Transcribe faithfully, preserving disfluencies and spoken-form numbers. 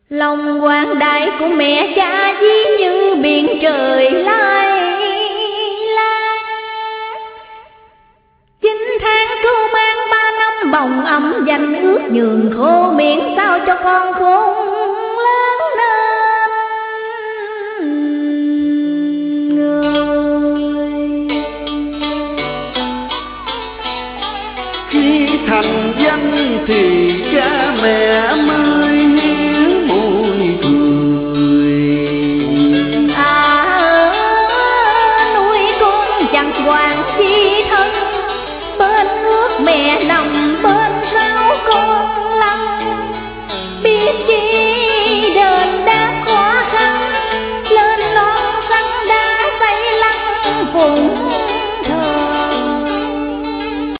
Lòng quang đại của mẹ cha ví như biển trời lai la. Chín tháng cưu mang ba năm bồng ấm danh ước nhường khô miệng sao cho con khôn lớn lên người. Khi thành danh thì cha mẹ mới hiến môi cười. À nuôi con chẳng quản chi thân, bên nước mẹ nằm bên